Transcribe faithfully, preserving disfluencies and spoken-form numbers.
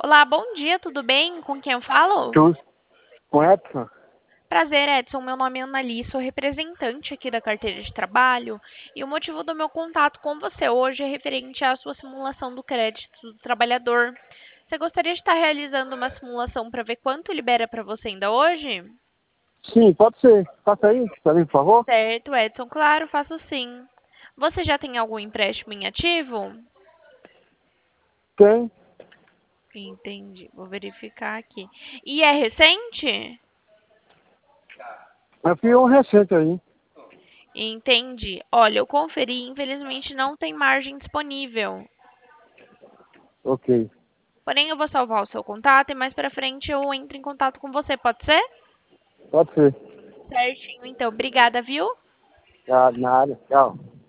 Olá, bom dia, tudo bem? Com quem eu falo? Tudo com Edson? Prazer, Edson. Meu nome é Annali, sou representante aqui da carteira de trabalho e o motivo do meu contato com você hoje é referente à sua simulação do crédito do trabalhador. Você gostaria de estar realizando uma simulação para ver quanto libera para você ainda hoje? Sim, pode ser. Faça aí, pra mim, por favor. Certo, Edson, claro, faço sim. Você já tem algum empréstimo em ativo? Tem. Entendi, vou verificar aqui. E é recente? Eu fiz um recente aí. Entendi. Olha, eu conferi, infelizmente não tem margem disponível. Ok. Porém, eu vou salvar o seu contato e mais pra frente eu entro em contato com você, pode ser? Pode ser. Certinho, então. Obrigada, viu? Tá, na área. Tchau.